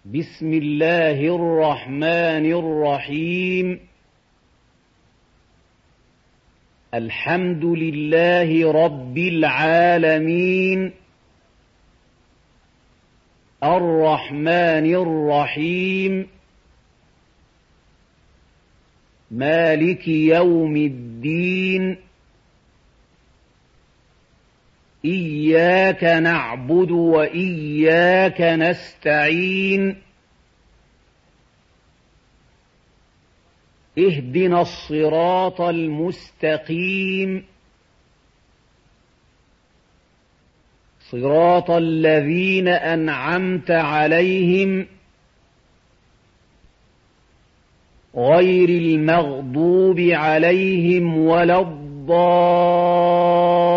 بسم الله الرحمن الرحيم. الحمد لله رب العالمين، الرحمن الرحيم، مالك يوم الدين. إياك نعبد وإياك نستعين. اهدنا الصراط المستقيم، صراط الذين أنعمت عليهم غير المغضوب عليهم ولا الضالين.